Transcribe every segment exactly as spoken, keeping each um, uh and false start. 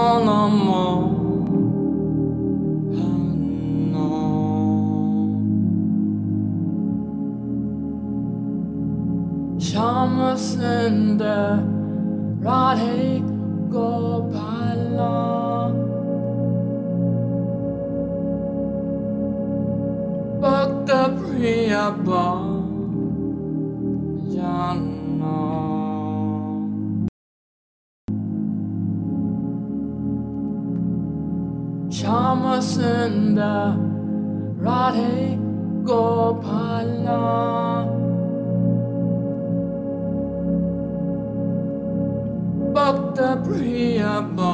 Shamasunder Radhe Gopala Bhakta Priya Bhajana Shamasunder Radhe Gopala Bhakta Priya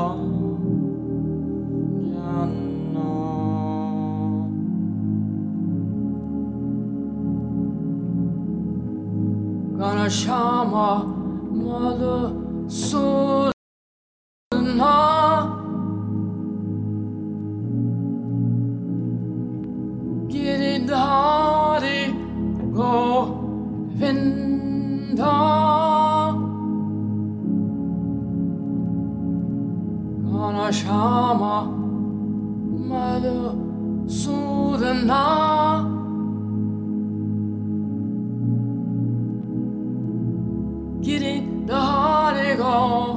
Bhajana Ghanashama Madhusudana Giridhari Govinda Ghanashama Madhusudana Giridhari Govinda